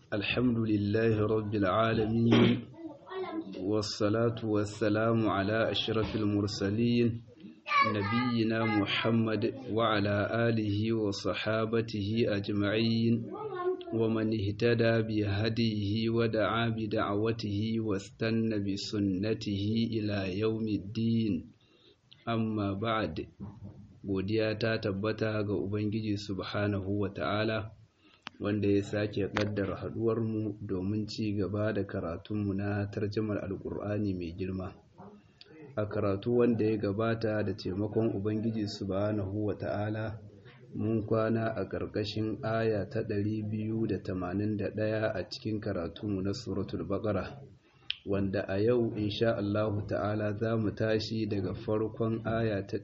الحمد لله رب العالمين والصلاة والسلام على أشرف المرسلين نبينا محمد وعلى آله وصحابته أجمعين ومن اهتدى بهديه ودعا بدعوته واستنى بسنته إلى يوم الدين أما بعد godiya ta tabbata ga Ubangiji subhanahu wa ta'ala wanda ya sake ƙaddara haɗuwarmu domin ci gaba da karatunmu na tarjamar alƙur'ani mai girma a karatu wanda ya gabata da taimakon Ubangiji subhanahu wa ta'ala mun kwana a ƙarƙashin aya ta 281 a cikin karatunmu na suratul baqara wanda a yau insha Allah ta'ala za mu tashi daga farkon aya ta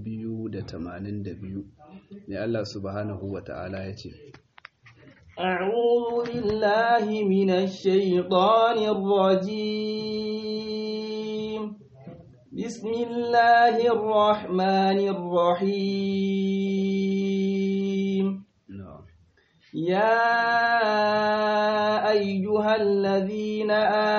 282 ne Allah subhanahu wa ta'ala ya ce أعوذ بالله من الشيطان الرجيم بسم الله الرحمن الرحيم يا أيها الذين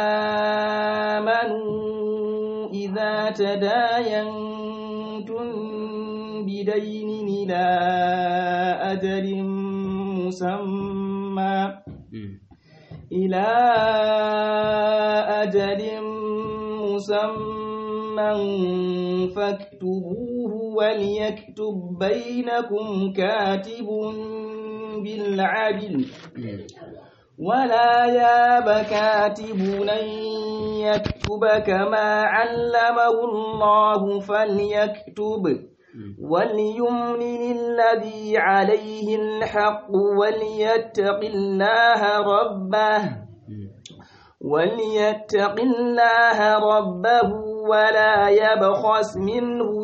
آمنوا إذا تداينتم بدين إلى أجل مسمى فاكتبوه وليكتب بينكم كاتب بالعدل ولا ياب كاتب أن يكتب كما علمه الله فليكتب وليملل الذي عليه الحق وليتق الله ربه ولا يبخس منه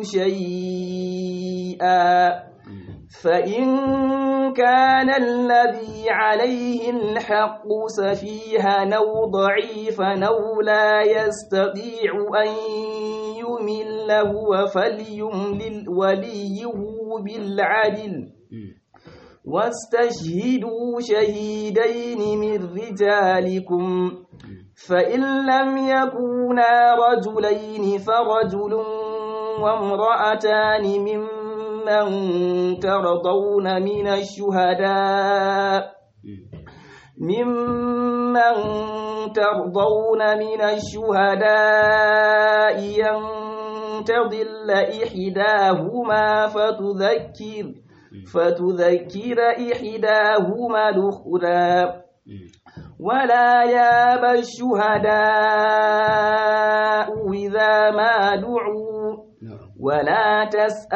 شيئا فإن كان الذي عليه الحق سفيها أو ضعيفا أو لا يستطيع أن يمل هو فليملل وليه بالعدل واستشهدوا شهيدين من رجالكم فإن لم يكونا رجلين فرجل وامرأتان ممن ترضون من الشهداء أن تضل إحداهما فتذكر إحداهما الأخرى ولا ياب الشهداء إذا ما دعوا ولا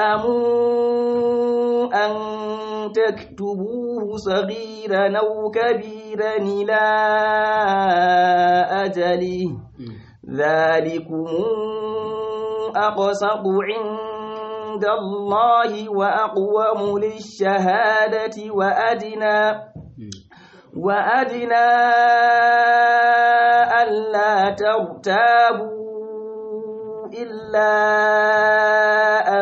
تسأموا أن تكتبوه صغيرا أو كبيرا إلى أجله ذلكم أقسط عند الله وأقوم للشهادة وأدنى ألا ترتابوا إلا أن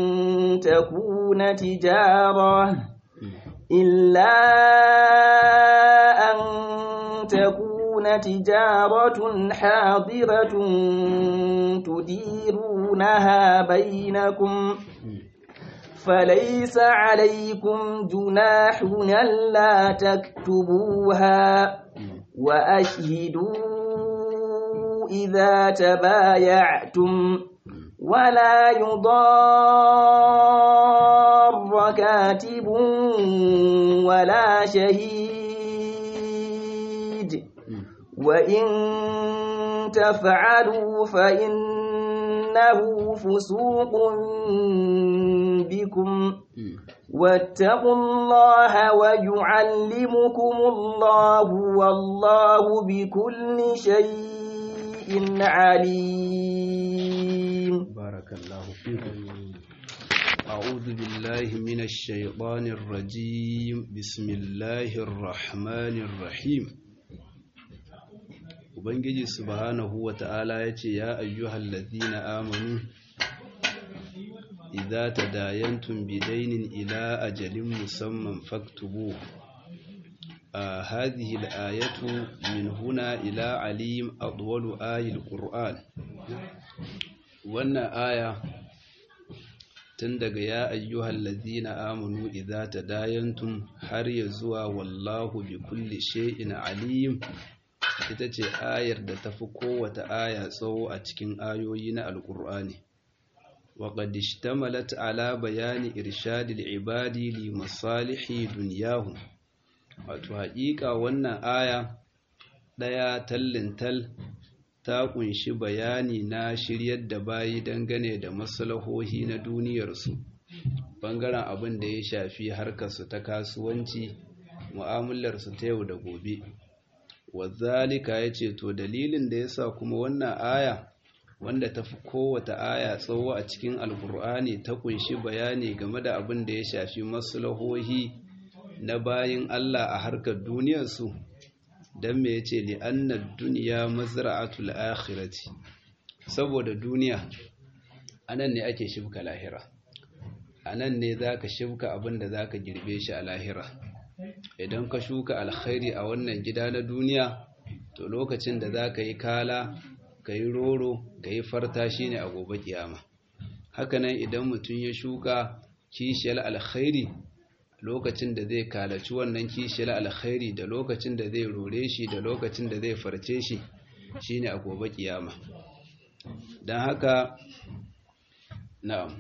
تكون تجارة حاضرة تديرونها بينكم فليس عليكم جناح ألا تكتبوها وأشهدوا إذا تبايعتم ولا يضار كاتب ولا شهيد وإن تفعلوا فإنه فسوق بكم واتقوا الله ويعلمكم الله والله بكل شيء عليم بارك الله فيكم أعوذ بالله من الشيطان الرجيم بسم الله الرحمن الرحيم Ubangiji subhanahu wa ta'ala ya ce, Ya ayyuhal ladhina amanu, idza tadayantum bidainin ila ajalin musamman faktubu هذه الآية من هنا إلى عليم أطول آي القرآن. وأن آية تندق يا أيها الذين آمنوا إذا تداينتم har ya zuwa wallahu bi kulli shay'in alim. Ita ce ayar da tafi kowace aya tsawo a cikin ayoyi na alkur'ani. wa qad ishtamalat ala bayani irshadil ibadi li masalihi dunyahum. Wato haƙiƙa wannan aya ɗaya tallintal ta kunshi bayani na shiryar da bayi dangane da maslahohi na duniyarsu, bangaren abin da ya shafi harkarsu ta kasuwanci, mu'amalarsu ta yau da gobe. Wazalika ya ce to dalilin da yasa kuma wannan aya wanda ta fi kowace aya tsawo a cikin alkur'ani ta kunshi bayani game da abin da ya shafi maslahohi na bayin Allah a harkar duniyarsu, don me yace li annad dunya mazra'atul akhirati, saboda duniya anan ne ake shibka lahira, anan ne zaka shibka abin da zaka girbe shi a lahira. Idan ka shuka alkhairi a wannan gida na duniya, to lokacin da zaka yi kala, ka yi roro, ka yi farta shine a gobe kiyama. Hakanan idan mutum ya shuka kishiyar alkhairi, lokacin da zai kalaci wannan kishiyar alkhairi da lokacin da zai rore shi da lokacin da zai farce shi shine a gobe kiyama. Dan haka na'am,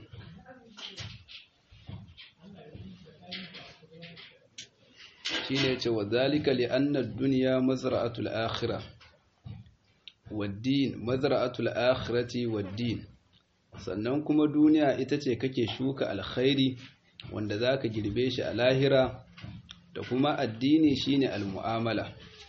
shine ce wa zalika li anna ad-dunya mazra'atul akhirah wad-din, mazra'atul akhirati wad-din. Sannan kuma duniya ita ce kake shuka alkhairi wanda zaka girbe shi a lahira, da kuma addini shine almu'amala.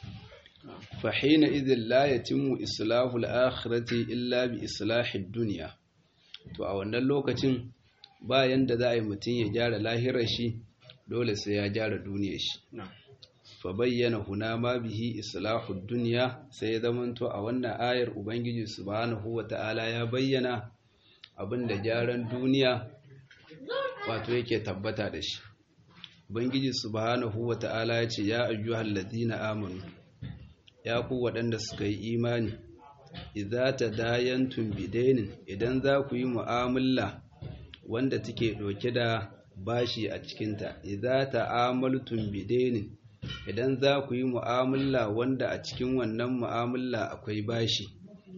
Fa hina idhil la yatimmu islahu al-akhirati illa bi islahi ad-dunya. To a wannan lokacin bayan da za a yi mutum ya gyara lahirar shi, dole sai ya gyara duniyar shi. Fa bayyana huna ma bihi islahu ad-dunya, sai ya zamanto a wannan ayar ubangiji subhanahu wata'ala ya bayyana abinda gyaran duniya wato yake tabbata da shi. Ubangiji subhanahu wata'ala ya ce ya ayyuhal ladina amanu, ya ku waɗanda suka yi imani, idza tadayantum bidainin, idan za ku yi mu'amala wanda take ɗauke da bashi a cikinta, idza ta'amaltum bidainin, idan za ku yi mu'amala wanda a cikin wannan mu'amala akwai bashi,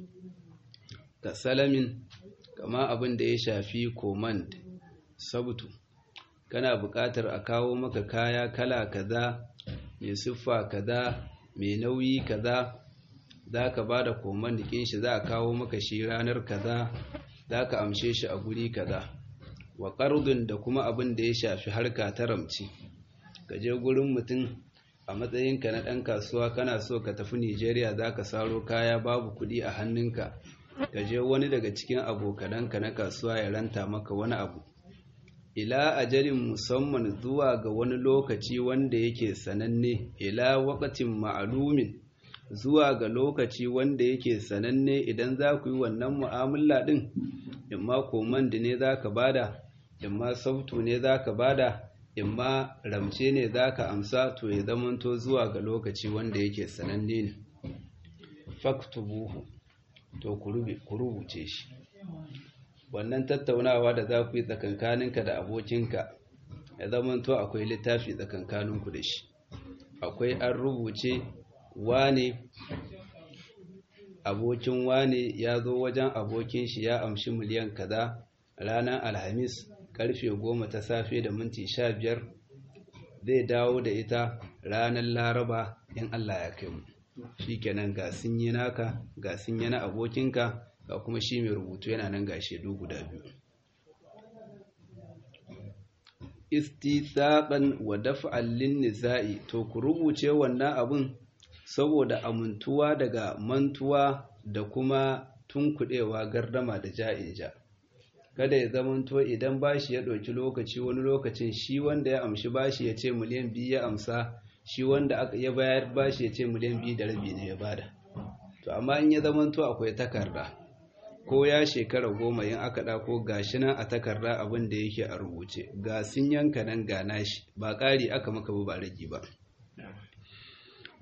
ka salamin, kama abin da ya shafi command sabtu, kana buƙatar a kawo maka kaya kala kaza, mai siffa kaza, mai nauyi kaza, za ka ba da command ɗin shi, za a kawo maka shi ranar kaza, za ka amshe shi a guri kaza. Wa ƙardun, da kuma abin da ya shafi harka ta ramci, ka je gurin mutum a matsayinka na ɗan kasuwa, kana so ka tafi Nigeria, za ka saro kaya babu kuɗi a hannunka, ka je wani daga cikin abokananka na kasuwa ya ranta maka wani abu, ila ajalin musamman, zuwa ga wani lokaci wanda yake sananne, ila waqtin ma'lumin, zuwa ga lokaci wanda yake sananne. Idan za ku yi wannan mu'amala din, imma command ne za ka bada, imma sautu ne za ka bada, imma ramce ne za ka amsa, to ya zamanto zuwa ga lokaci wanda yake sananne ne. Faktubuhu, to ku rubuce shi. Wannan tattaunawa da za ku yi tsakankaninka da abokinka, ya zamanto akwai littafi tsakankaninku da shi, akwai an rubuce wane abokin wane ya zo wajen abokin shi ya amshi miliyan kaza ranar alhamis karfe 10 ta safe da minti 15, zai dawo da ita ranar laraba in Allah ya kai mu. Shikenan ga sun yi naka, ga sun yi na abokinka, ga kuma shi mai rubutu yana nan ga shaidu guda biyu. Istithaqan wa daf'an lin-nisa'i, to ku rubuce wannan abun saboda amintuwa daga mantuwa da kuma tunkudewa gardama da ja'inja. Kada ya zamanto idan bashi ya ɗauki lokaci, wani lokacin shi wanda ya amshi bashi ya ce miliyan 2 ya amsa, shi wanda ya bayar bashi ya ce miliyan 2.5 ne ya bada. To amma in ya zamanto akwai takarda, ko ya shekara 10 in aka ɗako gashi nan a takarda abin da yake a rubuce, ga sun yanka nan ga nashi, ba ƙari aka maka ba rage ba.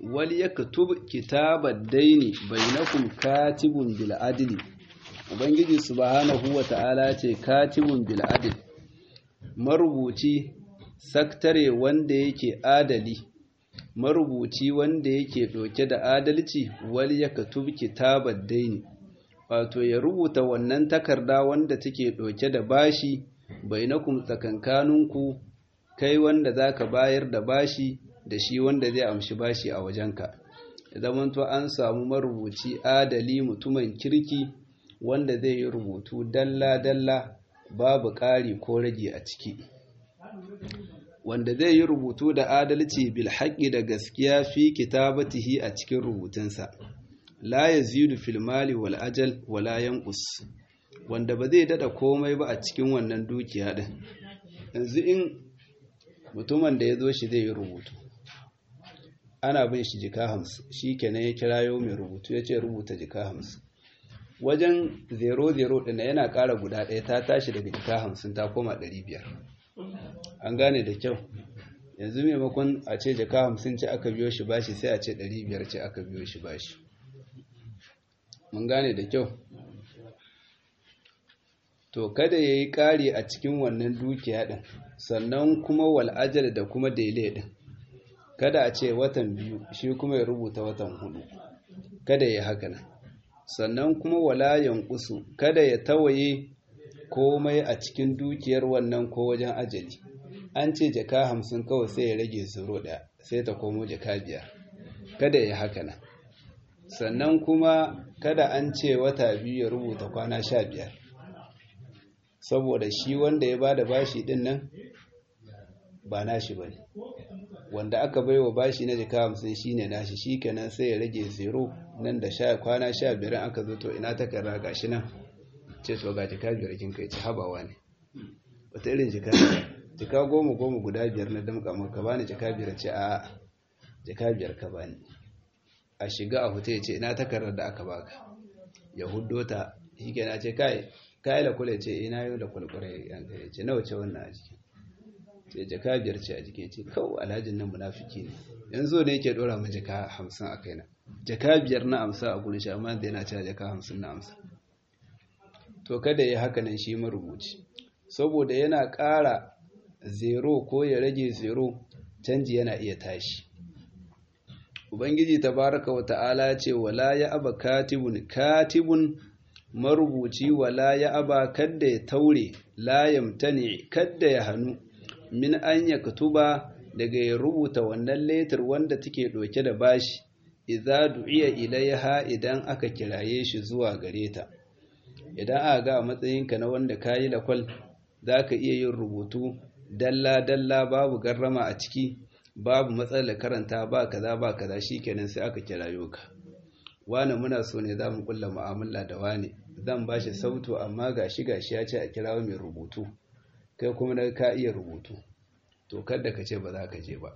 wal yaktub kitabad daini bainakum katibun bil adli ubangiji subhanahu wata'ala ce katibun bil adl marubuci saktare wanda yake adali marubuci wanda yake ɗauke da adalci wal yaktub kitabad daini wato ya rubuta wannan takarda wanda take ɗauke da bashi bainakum tsakankaninku kai wanda zaka bayar da bashi da shi wanda zai amshi bashi a wajenka idan to an samu marubuci adali mutumin kirki wanda zai yi rubutu dalla dalla babu ƙari ko rage a ciki wanda zai yi rubutu da adalci bil haqqi da gaskiya fi kitabatihi a cikin rubutunsa la yazidu fil mali wal ajal wala yanqus wanda ba zai dada komai ba a cikin wannan dukiya din yanzu in mutumin da ya zo shi zai yi rubutu ana bin shi jika 50 shikenan ya kirayo mai rubutu ya ce rubuta jika 50 wajen 00 ɗin yana ƙara guda ɗaya ta tashi daga jika 50 ta koma 500 an gane da kyau yanzu maimakon a ce jika 50 ce aka biyo shi bashi sai a ce 500 ce aka biyo shi bashi mun gane da kyau to kada ya yi ƙari a cikin wannan dukiya ɗin sannan kuma wal'ajar da kuma daile ɗin kada a ce watan 2 shi kuma ya rubuta watan 4 kada ya haka nan sannan kuma wala yanqusu kada ya tawaye komai a cikin dukiyar wannan ko wajen ajali an ce jaka 50 kawai sai ya rage 0 sai ta komo jaka 5 kada ya haka nan sannan kuma kada an ce wata 2 ya rubuta kwana 15 saboda shi wanda ya bada bashi din nan ba nashi bane wanda aka baiwa bashi na jaka 50 shine nashi shikenan sai ya rage 0 nan da kwana 15 aka zo to ina takarda gashi nan ce to ga jaka 5 kin kai ci habawa ne wata irin jaka 10 guda 5 na damka maka bani jaka 5 ce a jaka 5 ka bani a shiga a huta yace ina takardar da aka baka ya huddo ta shikenan ce kai da kula ce ina yau da kulkure yanka yace nawa ce wannan a jiki sai jaka 5 ce a jike ce kawai alhajin nan munafiki ne yanzu ne yake dora mu jaka 50 a kaina jaka 5 na amsa a gurin shi amma da yana cewa jaka 50 na amsa to kada ya haka nan shi marubuci saboda yana ƙara 0 ko ya rage 0 canji yana iya tashi ubangiji tabaraka wa ta'ala ce wala ya aba katibun marubuci wala ya aba kadda ya taure la yamtani kadda ya hanu min an ya katuba daga ya rubuta wannan letter wanda take ɗauke da bashi idza du'iya ilaiha idan aka kiraye shi zuwa gare ta idan aka ga a matsayinka na wanda kayi lakwal zaka iya yin rubutu dalla dalla babu garrama a ciki babu matsalar karanta ba kaza shikenan sai aka kirayo ka wani muna so ne zamu kulla mu'amala da wani zan bashi sautu amma gashi ya ce a kirawo mai rubutu kai kuma na ka iya rubutu to kada ka ce ba za ka je ba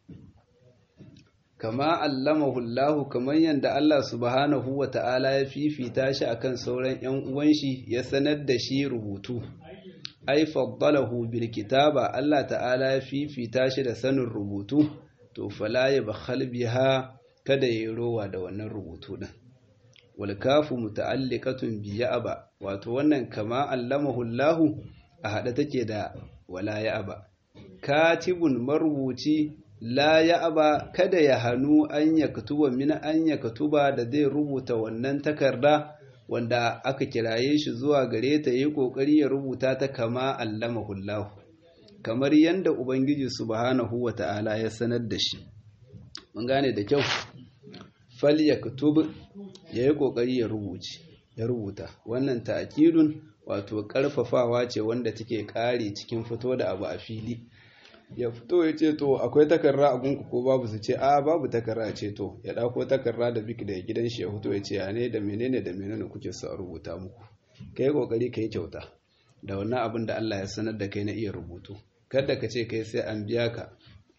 kama allamahu Allah kamar yanda Allah subhanahu wata'ala ya fifita shi akan sauran ƴan uwan shi ya sanar da shi rubutu ai faddalahu bil kitaba Allah ta'ala ya fifita shi da sanin rubutu to fala yabkhal biha kada yayi rowa da wannan rubutu din wal kafu muta'alliqatun bi ya'ba wato wannan kama allamahu Allah a hada take da wala ya'ba katibun marubuci la ya'ba kada ya hanu an yaktuba min an yaktuba da zai rubuta wannan takarda wanda aka kiraye shi zuwa gare ta yi kokari ya rubuta ta kama allamahu Allah kamar yanda ubangiji subhanahu wata'ala ya sanar da shi mun gane da kyau fal yaktub yayi kokari ya rubuta wannan ta'kidun wato karfafawa ce wanda take kare cikin fito da abu a fili ya fito ya ce to akwai takarra a gunku ko babu su ce a babu takarra ce to ya dauko takarra da bik da gidan shi ya fito ya ce ya ne da menene kuke so a rubuta muku kai kokari kai kyauta da wannan abin da Allah ya sanar da kai na iya rubutu kada ka ce kai sai an biya ka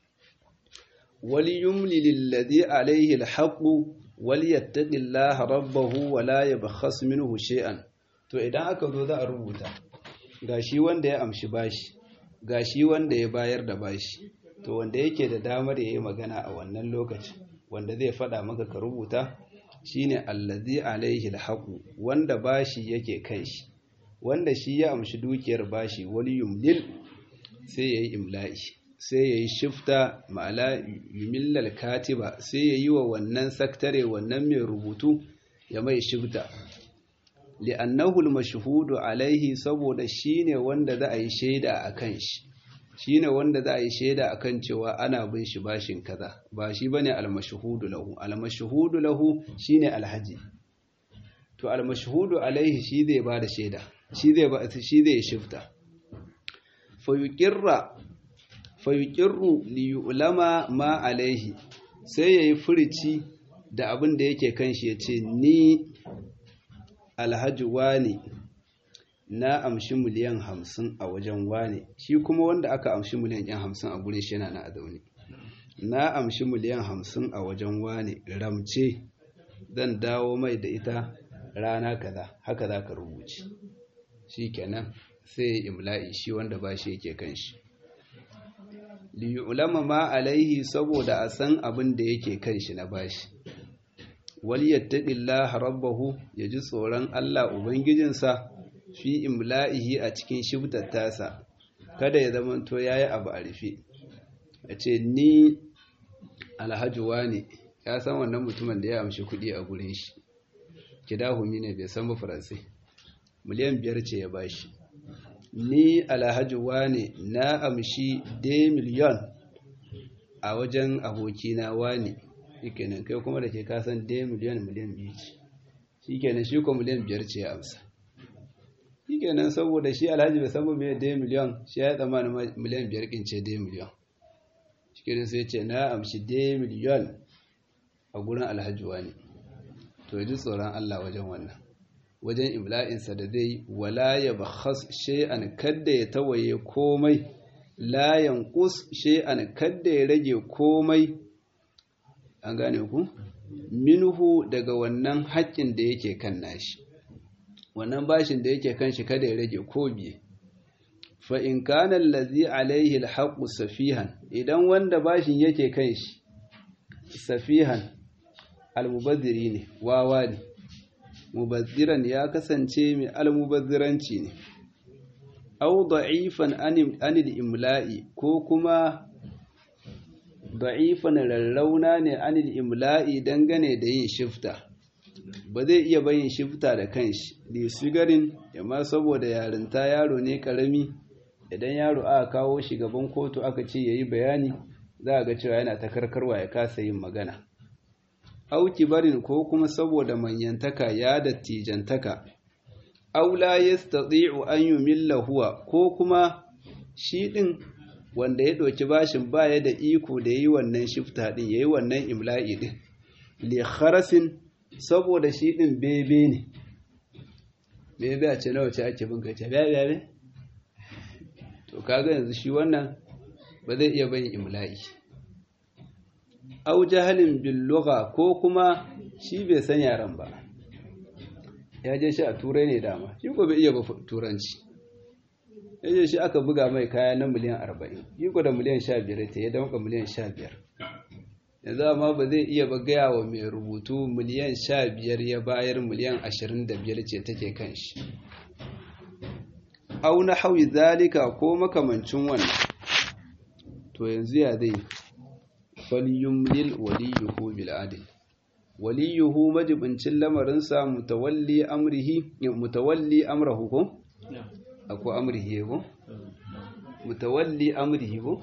wali yumli lilladhi alayhi alhaqu wal yattaqillaha rabbahu wa la yabkhas minhu shay'an to idan aka zo za a rubuta gashi wanda ya amshi bashi gashi wanda ya bayar da bashi to wanda yake da damar yayi magana a wannan lokacin wanda zai faɗa maka ka rubuta shine allazi alaihi alhaqu wanda bashi yake kai shi, wanda shi ya amshi dukiyar bashi wal yumlil sai yayi imla'i, sai yayi shifta ma'ala yumillal katiba, sai yayi wa wannan saktare wannan mai rubutu ya mai shifta li'annahu al-mashhudu alaihi saboda shine wanda za a yi shaida akan shi, shine wanda za a yi shaida akan cewa ana bin shi bashin kaza, ba shi bane al-mashhudu lahu. Al-mashhudu lahu shine alhaji, to al-mashhudu alaihi shi zai ba da shaida, shi zai shifta. Fayuqirru li yu'lama ma alaihi, sai yayi furici da abin da yake kan shi yace ni alhaji wane na amshi miliyan 50 a wajen wane, shi kuma wanda aka amshi miliyan 50 a gurin shi yana na azauni, na amshi miliyan 50 a wajen wane ramce zan dawo mai da ita rana kaza, haka za ka rubuci shi kenan sai imla'i shi wanda ba shi yake kan shi. li ulama ma alaihi saboda a san abin da yake kan shi na bashi. wal yattaqillaha rabbahu, yaji tsoron Allah ubangijinsa fi imla'ihi a cikin shibtar tasa, kada ya zamanto yayi abu a rufe, a ce ni alhaji wane, ya san wannan mutumin da ya amshi kuɗi a gurin shi kidahumi ne bai san ba faransai, miliyan 5 ce ya bashi, ni alhaji wane na amshi 2 miliyan a wajen abokina wane, shikenan kai kuma da ke kasan 2 miliyan 2 ce, shikenan shi ko miliyan 5 ce ya amsa, shikenan saboda shi alhaji bai san ba mai 2 miliyan, shi ya tsammanin miliyan 5 kin ce 2 miliyan, shikenan sai ce na amshi 2 miliyan a gurin alhaji wani. To ji tsoron Allah wajen wannan, wajen imla'insa da zai wala ya bakhas shay'an, kadda ya tawaye komai, la yanqus shay'an, kadda ya rage komai, an gane ku, minhu daga wannan haƙƙin da yake kan nashi, wannan bashin da yake kan shi kada ya rage ko biye. Fa in kana allazi alaihi alhaqqu safihan, idan wanda bashin yake kan shi safihan almubazziri ne, wawa ne, mubazziran ya kasance mai almubazziranci ne, au da'ifan anil imla'i, ko kuma da'ifan rarrauna ne anil imla'i dangane da yin shifta, ba zai iya bayin shifta da kanshi, da sigarin yamma saboda yarinta, yaro ne karami, idan yaro aka kawo shi gaban kotu aka ce yayi bayani, za a ga cewa yana ta karkarwa ya kasa yin magana. Auki barin, ko kuma saboda manyantaka ya dattijantaka, aula yastati'u an yumilla huwa, ko kuma shi din wanda ya doki bashin baya da iko da yayi wannan shifta din, yayi wannan imla'i din, li kharasin, saboda shi din bebe ne, bebe a ce nawa ce ake bin kace bebe, to kaga yanzu shi wannan ba zai iya bayin imla'i. Au jahalin bil lugha, ko kuma shi bai san yaran ba, ya je shi a turai ne dama, shi ko bai iya ba turanci, ya je shi aka buga mai kaya na miliyan 40, shi ko da miliyan 15 ta ya dauka miliyan 15, yanzu amma ba zai iya ba gaya wa mai rubutu miliyan 15 ya bayar, miliyan 25 ce take kan shi. Au na hawi zalika, ko makamancin wannan, to yanzu ya zai falyumlil waliyuhu bil adl, waliyuhu majibincin lamarinsa, mutawalli amrahu ko ako amrihi ko mutawalli amrihi ko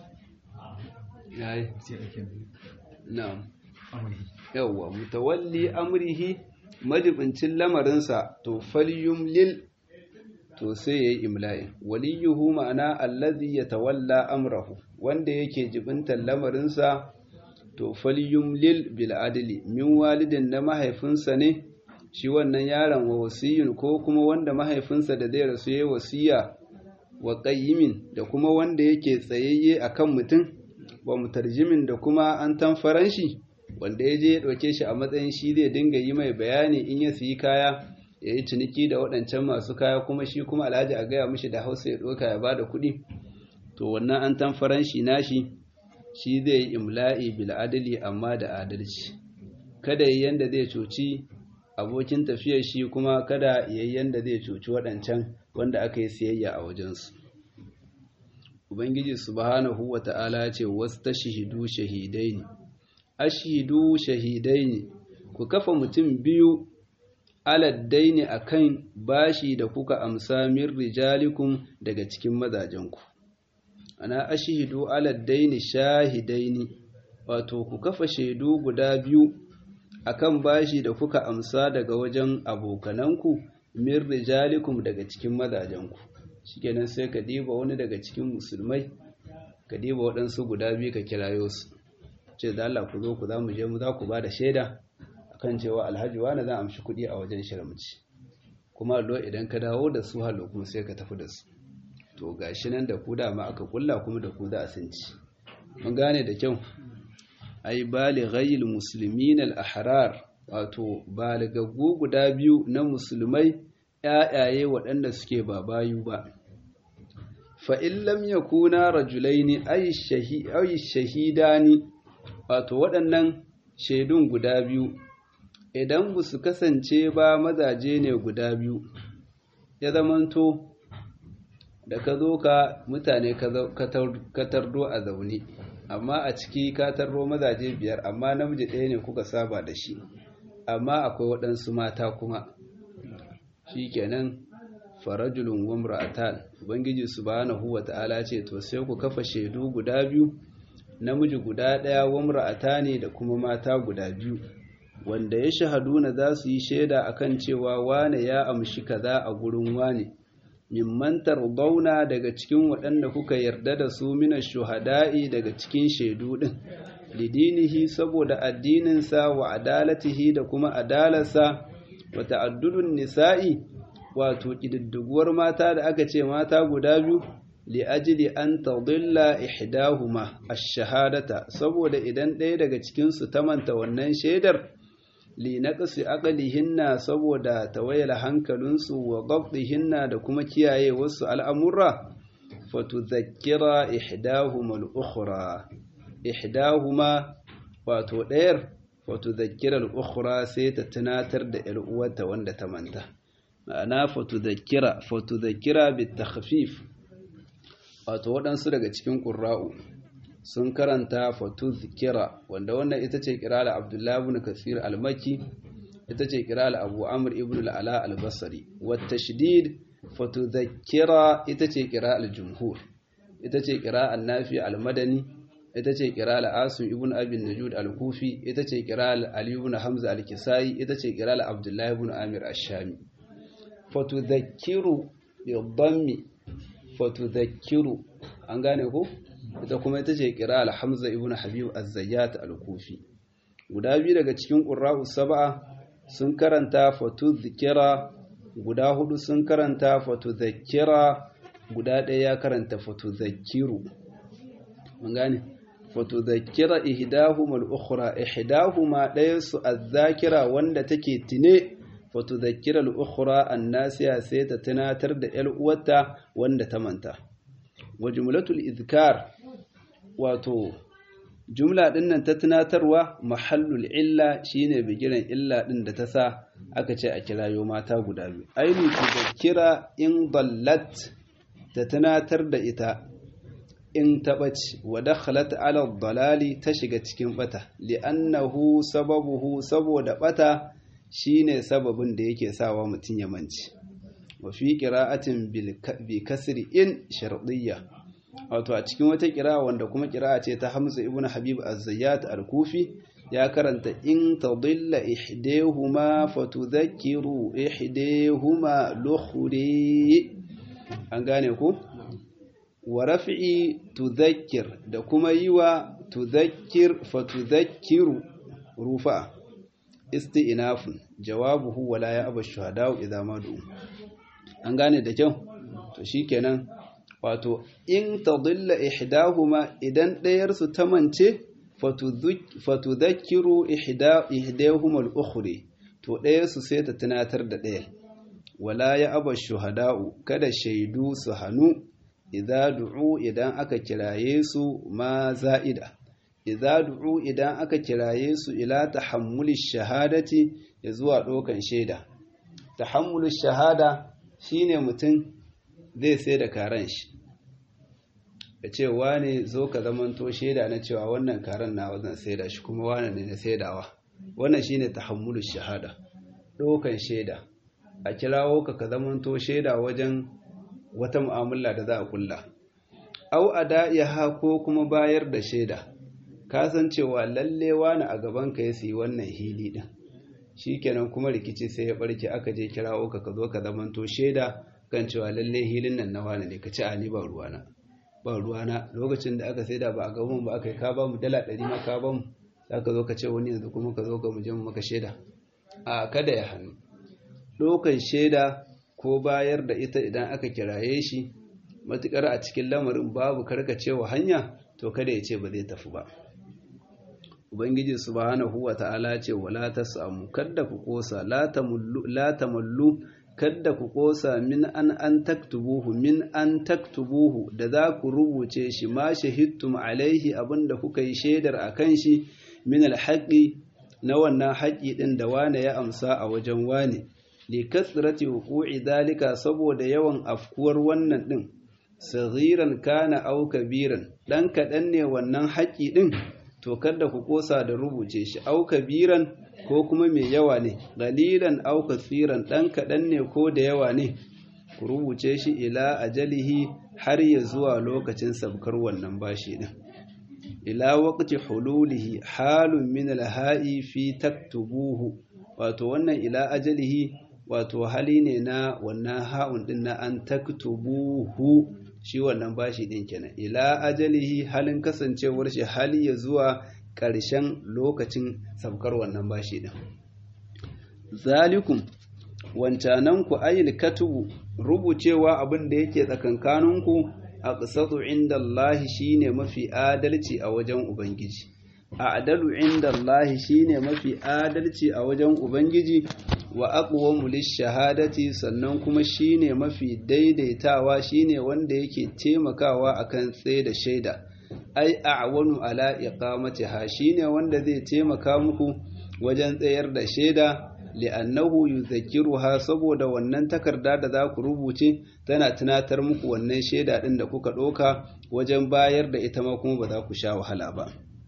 yayi na'am yawa mutawalli amrihi, majibincin lamarinsa, to falyumlil, to sai yayi imla'i. Waliyuhu ma'ana allazi yatawalla amrahu, wanda yake jibintar lamarinsa, to falyumlil bil adli, min walidin na mahaifinsa ne shi wannan yaron, wa wasiyyin, ko kuma wanda mahaifinsa da zai rasu yayi wasiya, wa qayyimin, da kuma wanda yake tsayayye akan mutum, wa mutarjimin, da kuma an tamfaran shi, wanda ya je ya dauke shi a matsayin shi zai dinga yi mai bayani in ya siyi kaya, ya yi ciniki da waɗancan masu kaya, kuma shi kuma alhaji a gaya mishi da Hausa ya ɗauka ya bada kuɗi, to wannan an tamfaran shi nashi shi zai yi imla'i bil adli amma da adalci, kada yi yanda zai cuci abokin tafiyar shi kuma kada yayi yanda zai cuci waɗancan wanda aka yi siyayya a wajensu. Ubangiji subhanahu wata'ala ce wastashhidu shahidaini, ashhidu shahidaini, ku kafa mutum biyu aladdaini akan bashi da kuka amsa min rijalikum daga cikin mazajenku. Ana ashhidu aladdaini shahidaini, wato ku kafa shaidu guda biyu akan bashi da kuka amsa daga wajen abokananku min rijalikum daga cikin mazajenku. Shikenan sai ka diba wani daga cikin musulmai, ka diba waɗansu guda biyu ka kirayo su, ce da Allah ku zo ku za mu je mu za ku ba da shaida akan cewa alhaji wani zan amshi kuɗi a wajen shiramci, kuma lo idan ka dawo da su halo kuma sai ka tafi da su. To gashi nan da ku dama aka kulla kuma da ku za a sanci. Mun gane da kyau. Ai balighayil muslimin al-ahrar, wato baligaggu guda biyu na musulmai, ƴaƴaye waɗanda suke ba bayu ba. Fa in lam yakuna rajulaini ay shahidani, wato waɗannan shaidun guda biyu idan ba su kasance ba mazaje ne guda biyu, ya zamanto da ka zo ka mutane ka tardo a zaune, amma a ciki ka tarro mazaje 5 amma namiji ɗaya ne kuka saba da shi, amma akwai waɗansu mata kuma. Shikenan farajulun wa imra'atan, ubangiji subhanahu wata'ala ce to sai ku kafa shaidu guda biyu, namiji guda ɗaya wa imra'atani da kuma mata guda biyu, wanda ya shahaduna za su yi shaida akan cewa wane ya amshi kaza a gurin wane, mimman tardauna daga cikin waɗanda kuka yarda da su mina shuhada'i daga cikin shaidu ɗin, lidinihi saboda addininsa wa adalatihi da kuma adalarsa, wa ta'addudun nisa'i wato ƙididdiguwar mata da aka ce mata guda biyu, li'ajili an tadilla ihdahuma ash-shahadata, saboda idan ɗaya daga cikinsu ta manta wannan shaidar, li naqsi aqlihinna saboda tawayala hankalinsu wa dabdihinna da kuma kiyaye wasu al'amurra, fatudhakkira ihdahuma al-ukhra, ihdahuma wato ɗayar fatudhakkira al-ukhra sai ta tunatar da ƴar uwarta wanda ta manta. Ma'ana fatudhakkira bitakhfif, wato waɗansu daga cikin qurra'u sun karanta fatudhkira, wanda wannan ita ce qira'ar Abdullah ibn Kathir al-Makki, ita ce qira'ar Abu Amr ibn al-Ala al-Basri. Wa tashdid fatudhakkira ita ce qira'ar jumhur, ita ce qira'ar Nafi al-Madani, ita ce qira'ar Asim ibn Abi Najud al-Kufi, ita ce qira'ar Ali ibn Hamza al-Kisai, ita ce qira'ar Abdullah ibn Amir ash-Shami. Fatudhakkiru bi dhammi, fatudhakkiru, an gane ko? Ita kuma ita ce qira'al Hamza ibn Habib az-Zayyat al-Kufi. Guda biyu daga cikin qurra'u sab'a sun karanta fatudhkira, guda 4 sun karanta fatudhakkira, guda 1 ya karanta fatudhakkiru. Mun gane? Fatudhakkira ihdahuma al-ukhra, ihdahuma ɗayansu az-zakira wanda take tine, fatudhakkira al-ukhra an-nasiya sai ta tunatar da ƴar uwarta wanda ta manta. Wa jumlatul izkar, wato jumla din nan ta tunatarwa mahallul illa shine bigiran illa din da ta sa aka ce a kirayo mata guda biyu. Aini tudhakkira in dallat, ta tunatar da ita in ta ɓace, wa dakhalat ala dalali ta shiga cikin bata, li'annahu sababuhu saboda bata shine sababin da yake sawa mutun ya manci. Wa fi qira'atin bi kasri in shartiyya, wato a cikin wata qira'a wanda kuma qira'a ce ta Hamza ibn Habib az-Zayyat al-Kufi, ya karanta in tadilla ihdahuma fatudhakkiru ihdahuma lukhri, an gane ku? Wa raf'i tudhakkir da kuma yiwa tudhakkir fatudhakkiru rufa, isti'nafun jawabuhu wala ya'ba shuhada'u idha madu. An gane da kyau? To shikenan, wato in tadilla ihdahuma idan ɗayar su ta mance, fatudhakkiru ihdahuma al-ukhri, to ɗayar su sai ta tunatar da ɗayar. Wala ya'ba shuhada'u, kada shaidu su hanu idza du'u idan aka kiraye su ma za'ida, idza du'u idan aka kiraye su ila tahammuli shahadati ya zuwa dokan shaida. Tahammulu shahada shine mutum zai sai da karan shi ya ce wane zo ka zamanto shaida na cewa wannan karan na zan saida shi kuma wane ne na saidawa. Wannan shine tahammulu shahada, dokan shaida. A kirawo ka zamanto shaida wajen wata mu'amala da za a kulla. Au ada'iha ko kuma bayar da shaida. Ka san cewa lalle wani a gaban ka ya siyi wannan hili din. Shikenan kuma rikici sai ya barke aka je kirawo ka zo ka zamanto shaida kan cewa lalle hilin nan na wani ne, ka ci ani ba ruwana. Ba ruwana lokacin da aka saida ba a gaban ba aka yi ka ba mu dala 100 ma ka ba mu, za ka zo ka ce wani yanzu kuma ka zo ka mu je mu maka shaida. A kada ya hannu. Dokan shaida ko bayar da ita idan aka kiraye shi matukar a cikin lamarin babu karkacewa hanya to kada ya ce ba zai tafi ba. Ubangiji subhanahu wata'ala ce wala tasamu kada ku kosa la tamallu kada ku kosa min an taktubuhu da za ku rubuce shi ma shahidtum alaihi abinda kuka yi shaidar akan shi min alhaqi na wannan haƙi din da wane ya amsa a wajen wane li kasrati wuqu'i dalika saboda yawan afkuwar wannan din saghiran kana aw kabiran dan kadan ne wannan haƙi din to kada ku kosa da rubuce shi aw kabiran ko kuma mai yawa ne qalilan aw kaseeran dan kadan ne ko da yawa ne ku rubuce shi ila ajalihi har ya zuwa lokacin sabkar wannan bashi din ila waqti hululihi halun min alha'i fi taktubuhu wato wannan ila ajalihi wato hali ne na wannan ha'un din na an taktubuhu shi wannan bashi din kenan ila ajalihi halin kasancewar shi hali ya zuwa ƙarshen lokacin sabkar wannan bashi din. Zalikum wancananku ayil katubu rubucewa abin da yake tsakankaninku aqsatu inda Allah shine mafi adalci a wajen Ubangiji. A'dalu inda Allah shine mafi adalci a wajen Ubangiji wa aqwamu lish-shahadati sannan kuma shine mafi daidaitawa shine wanda yake taimakawa akan tsaye da shaida. Ai a'wanu ala iqamatiha shine wanda zai taimaka muku wajen tsayar da shaida li'annahu yuzakkiruha saboda wannan takarda da za ku rubuce tana tunatar muku wannan shaida din da kuka doka wajen bayar da ita ma kuma ba za ku sha wahala ba.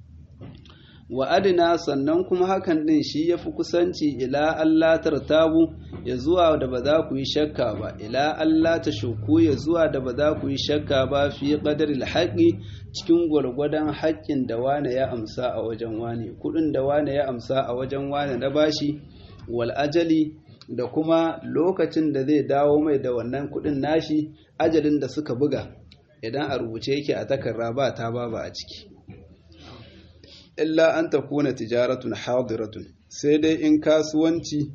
Wa adina sannan kuma hakan din shi yafi kusanci ila Allah tartabu ya zuwa da ba za ku yi shakka ba ila Allah ta shuku ya zuwa da ba za ku yi shakka ba fi qadaril haqqi cikin gwargwadon haƙƙin da wane ya amsa a wajen wane kudin da wane ya amsa a wajen wane na bashi wal ajali da kuma lokacin da zai dawo mai da wannan kudin nashi ajalin da suka buga idan a rubuce yake a takarda ba ta ba a ciki illa an takuna tijaratun hadiratun sai dai in kasuwanci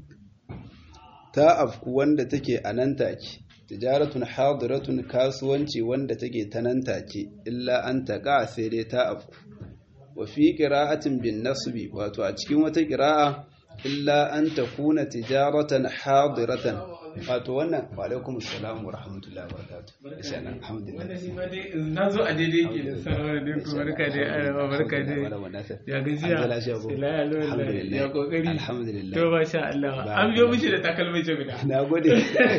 ta afku wanda take a nan take tijaratun hadiratun kasuwanci wanda take ta nan take illa an taqa sai dai ta afku wa fi qira'atin bin nasbi wato a cikin wata qira'a illa an takuna tijaratan hadiratan wato wannan wa alaikum assalam wa rahmatullahi wa barakatuh insha Allah alhamdulillah na zo a daidai yake da sanar da ku barka dai araba barka dai ya gajiya alhamdulillah ya kokari alhamdulillah to masha Allah an biyo mishi da takalmai ce guda nagode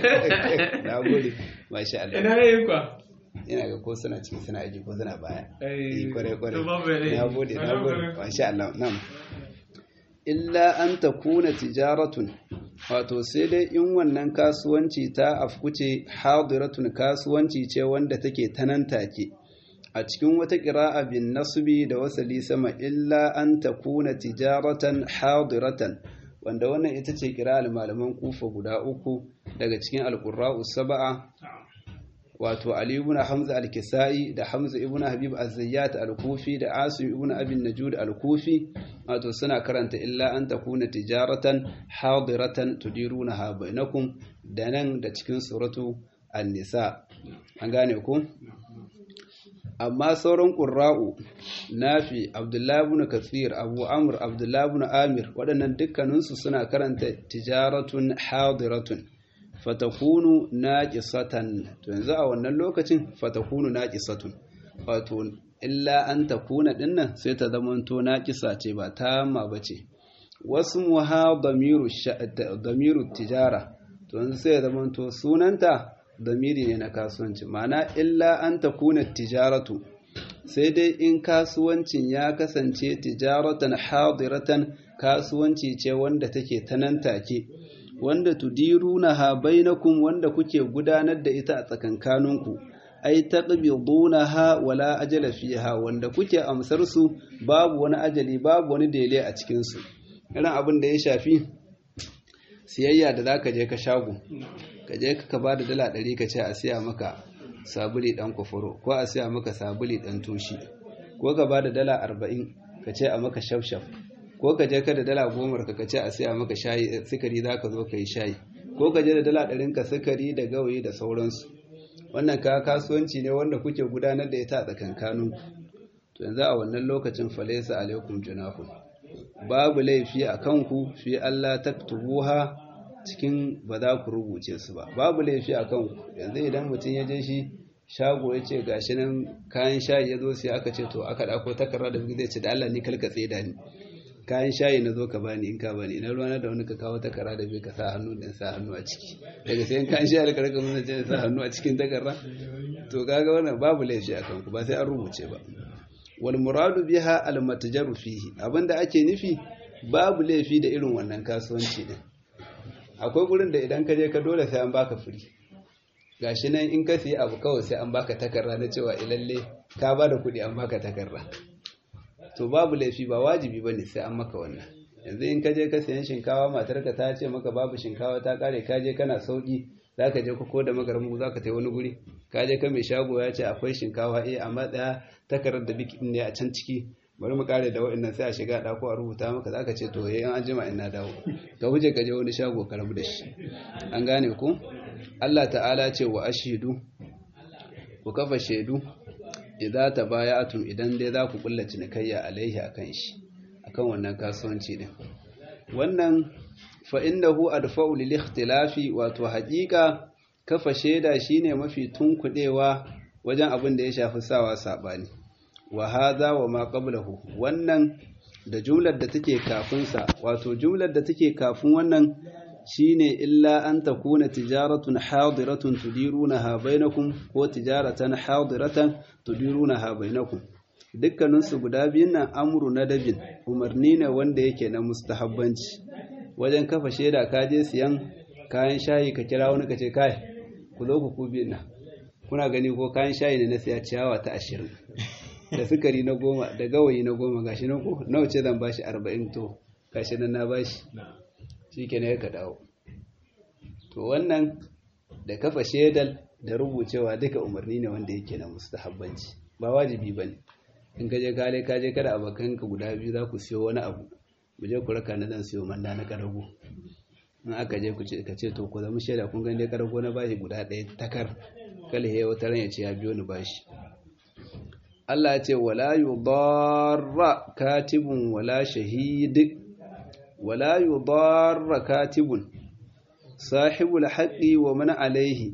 masha Allah ina yayin kwa ina ga ko suna cikin suna aji ko suna baya kware to babu ne nagode masha Allah na'am illa an takuna tijaratun wato sai dai in wannan kasuwanci ta afkuce hadiratun kasuwanci ce wanda take tanan take a cikin wata qira'a bin nasbi da wasali sama illa an takuna tijaratan hadiratan wanda wannan ita ce qira'al malaman kufa guda uku daga cikin alqurra'u sab'a wato Ali ibn Hamza al-Kisai da Hamza ibn Habib az-Zayyat al-Kufi da Asim ibn Abi Najud al-Kufi wato suna karanta illa an takuna tijaratan hadiratan tudirunaha bainakum da nan da cikin suratu an-Nisa an gane ku amma sauran qurra'u Nafi Abdullah ibn Kathir Abu Amr Abdullah ibn Amir waɗannan dukkaninsu suna karanta tijaratun hadiratun fatakunu naqisatan to yanzu a wannan lokacin fatakunu naqisatun wato illa an takuna dinnan sai ta zamanto naqisa ce ba tamma bace wasmuha damiru tijara to yanzu sai ya zamanto sunanta damiri ne na kasuwanci ma'ana illa an takuna tijaratu sai dai in kasuwancin ya kasance tijaratan hadiratan kasuwanci ce wanda take ta nan take wanda tudirunaha bainakum wanda kuke gudanar da ita a tsakankaninku ai taqbidunaha wala ajala fiha wanda kuke amsar su babu wani ajali babu wani dele a cikin su irin abin da ya shafi siyayya da zaka je ka shago ka je ka bada dala 100 ka ce a siya maka sabuli dan kufuro ko a siya maka sabuli dan toshi ko ka bada dala 40 ka ce a maka shafshaf ko ka je ka da dala 10 ka ce a siya maka shayi sukari zaka zo ka yi shayi ko ka je da dala 100 ka sukari da gawayi da sauransu wannan kasuwanci ne wanda kuke gudanar da ita a tsakankanin to yanzu a wannan lokacin falaysa alaikum junahun babu laifi a kanku fi Allah taktubuha cikin ba za ku rubuce su ba babu laifi a kanku yanzu idan mutum ya je shi shago ya ce gashi nan kayan shayi ya zo sai aka ce to aka dako takarda da zai ce da Allah ni kalkatse da ni kayan shayi na zo ka bani in ka bani ina ruwana da wani ka kawo takarda da bai ka sa hannu din sa hannu a ciki daga sayan kayan shayi da karka mun ce sa hannu a cikin takarda to kaga wannan babu laifi a kanku ba sai an rubuce ba wal muradu biha al matjaru fihi abinda ake nufi babu laifi da irin wannan kasuwanci din akwai gurin da idan ka je ka dole sai an baka firi gashi nan in ka siya abu kawai sai an baka takarda na cewa ilalle ka bada kuɗi an baka takarda to babu laifi ba wajibi bane sai an maka wannan yanzu in ka je ka sayan shinkawa matarka ta ce maka babu shinkawa ta kare ka je kana sauki zaka je ko da magarmu zaka tai wani guri ka je ka mai shago ya ce akwai shinkawa amma daya takarar da bikin ne a can ciki bari mu kare da wa'annan sai a shiga dako a rubuta maka zaka ce to yayin an jima ina dawo ka huje ka je wani shago ka rabu da shi an gane ku Allah ta'ala ce wa ashidu ku kafa shaidu idza tabaya'tum idan dai za ku kulla cinikayya alaihi akan shi akan wannan kasuwanci din wannan fa innahu adfa'u lil ikhtilafi wato haqiqa kafa shaida shine mafi tunkudewa wajen abin da ya shafi sawa sabani wa hadha wa ma qablahu wannan da jumlar da take kafin sa wato jumlar da take kafin wannan shine illa an takuna tijaratun hadiratun tudirunaha bainakum ko tijaratan hadiratan tudirunaha bainakum dukkanin su guda biyun nan amru nadabin umarni ne wanda yake na mustahabbanci wajen kafa shaida ka je siyan kayan shayi ka kira wani ka ce kai ku zo ku biyu nan kuna gani ko kayan shayi ne na siya ciyawa ta 20 da sukari na 10 da gawayi na 10 gashi nan ko nawa ce zan bashi 40 to gashi nan na bashi shikenan ka dawo to wannan da kafa shaidal da rubucewa duka umarni ne wanda yake na mustahabbanci ba wajibi bane in ka je kada abokanka guda biyu za ku siyo wani abu mu je ku raka na zan siyo manda na karago in aka je ka ce to ku zama shaida kun gani karago na bashi guda ɗaya takar kalhe wata ran ya ce ya biyo ni bashi Allah ya ce wala yudarra katibun wala shahid wala yudarra katibun sahibul haqqi wa man alayhi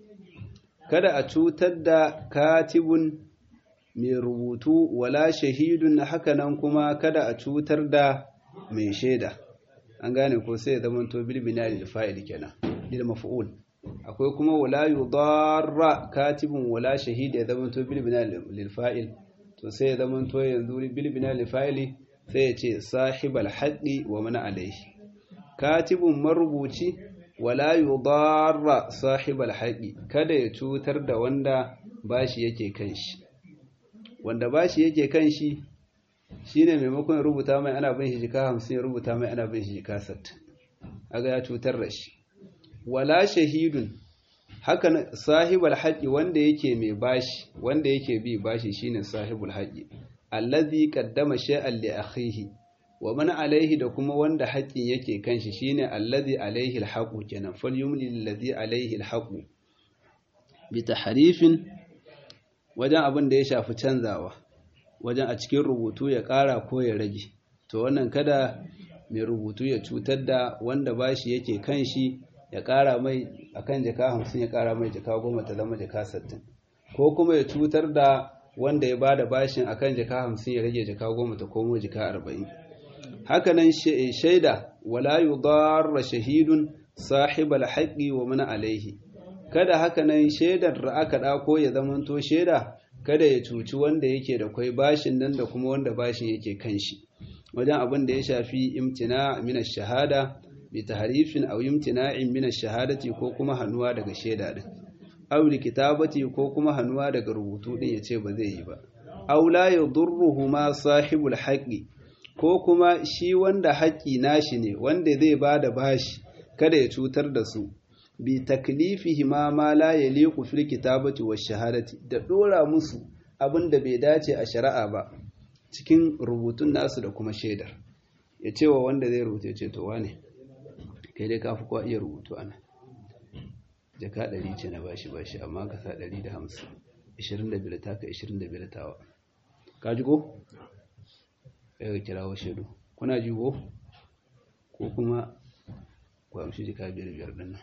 kada a cutar da katibun mai rubutu wala shahidun hakanan kuma kada a cutar da mai shaida an gane ko sai ya zama to bilbina lil fa'il kenan lil maf'ul akwai kuma wala yudarra katibun wala shahid ya zama to bilbina lil fa'il to sai ya zama to yanzu bilbina lil fa'ili sai ya ce sahibal haqqi wa man alayhi katibun marubuci wala yudarra sahibal haqqi kada ya cutar da wanda bashi yake kan shi wanda bashi yake kan shi shine maimakon rubuta mai ana bin shi jika 50 ya rubuta mai ana bin shi jika 60 aga ya cutar da shi wala shahidun haka sahibul haqqi wanda yake mai bashi wanda yake bi bashi shine sahibul haqqi allazi qaddama shay'an li akhihi wa man alaihi da kuma wanda haƙin yake kan shi shine allazi alaihi alhaqu kenan falyumli allazi alaihi alhaqu bi tahrifin wajen abin da ya shafi canzawa wajen a cikin rubutu ya ƙara ko ya rage to wannan kada mai rubutu ya cutar da wanda bashi yake kan shi ya ƙara mai akan jaka 50 ya ƙara mai jaka 10 ta zama jaka 60 ko kuma ya cutar da wanda ya bada bashin akan jaka 50 ya rage jaka 10 ta komo jaka 40. Hakanan shaida wala yudarra shahidun sahibal haqqi wa man alaihi, kada hakanan shaidar da aka dako ya zamanto shaida kada ya cuci wanda yake da kwai bashin nan da kuma wanda bashin yake kan shi wajen abin da ya shafi imtina min ash-shahada bi tahrifin aw imtina'in min ash-shahadati ko kuma hanuwa daga shaida din, aw kitabati ko kuma hanuwa daga rubutu din yace ba zai yi ba, aw la yadurruhu ma sahibul haqqi ko kuma shi wanda haƙi nashi ne wanda zai bada bashi kada ya cutar da su bi taklifihi ma la yaliqu fil kitabati wash shahadati, da dora musu abinda bai dace a shari'a ba cikin rubutun nasu da kuma shaidar. Ya ce wa wanda zai rubuta ce to wane kai dai kafi kwa iya rubutu ana jaka 100 ce na bashi amma ka sa 150 25 taka 25 tawa ka ji ko ka kirawo shaidu kuna ji ko kuma ku amshi jaka 5 din nan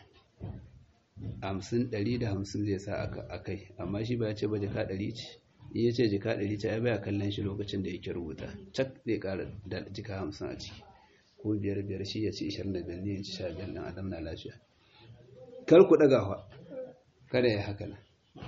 150 zai sa a kai, amma shi ba ya ce ba jaka 100 ce, ya ce jaka 100 ce ai baya kallon shi lokacin da yake rubuta cak zai kara da jaka 50 a ciki ko 5 shi ya ci 25 ne ya ci 15 ɗin adam na lafiya. Kar ku ɗagawa kada ya haka nan.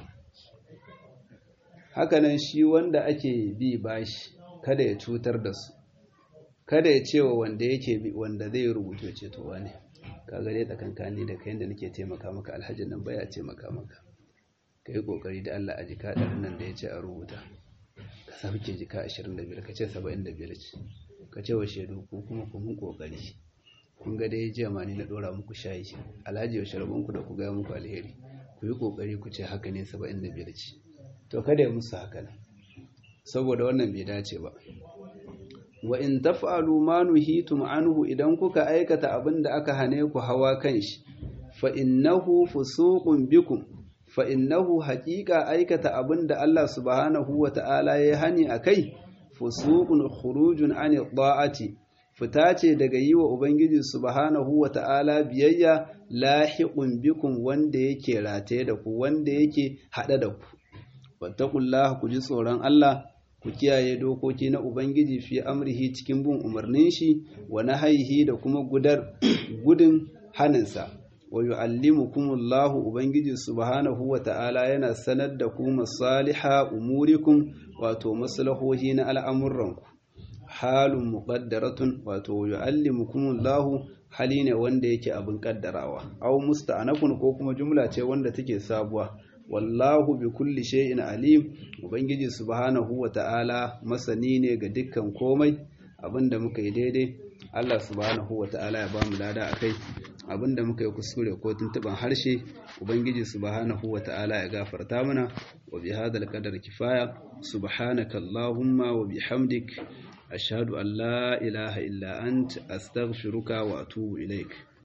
Haka nan shi wanda ake bi bashi kada ya cutar da su, kada ya ce wa wanda yake bi wanda zai rubuta ce to wane kaga dai tsakankani da kai da nake taimaka maka alhajin nan baya taimaka maka, kai kokari da Allah a jika ɗarin nan da ya ce a rubuta ka sauke jika 25 ka ce 75 ce, ka ce wa shaidu ko kuma ku mun kokari kun ga dai jiya ma ni na dora muku shayi alhaji yaushe rabon ku da ku ga muku alheri ku yi kokari ku ce haka ne 75 ce, to kada ya musu haka nan saboda wannan bai dace ba. Wa in taf'alu ma nuhitum anhu, idan kuka aikata abin da aka hane ku hawa kanshi, fa innahu fusuqun bikum, fa innahu haqiqa aikata abin da Allah subhanahu wa ta'ala ya hani akai, fusuqun khurujun an ta'ati, fita ce daga yi wa ubangiji subhanahu wa ta'ala biyayya, lahiqun bikum wanda yake rataye da ku, wanda yake hada da ku. Wattaqullaha, ku ji tsoron Allah, ku kiyaye dokoki na Ubangiji fi amrihi cikin bin umarnin shi wa nahyihi da kuma gudun haninsa. Wa yu'allimukumullahu, Ubangiji subhanahu wa ta'ala yana sanar da ku masaliha umurikum, wato maslahohi na al'amuranku. Halun muqaddaratun, wato yu'allimukumullahu hali ne wanda yake abin kaddarawa. Aw musta'anafun, ko kuma jumla ce wanda take sabuwa. Wallahu bi kulli shay'in alim, ubangiji subhanahu wa ta'ala masani ne ga dukkan komai. Abinda muka yi daidai Allah subhanahu wa ta'ala ya bamu lada akai, abinda muka yi kuskure ko tuntuban harshe ubangiji subhanahu wa ta'ala ya gafarta mana. Wa bi hadal qadar kifaya, subhanaka allahumma wa bihamdik, ashhadu an la ilaha illa ant, astaghfiruka wa atubu ilaik.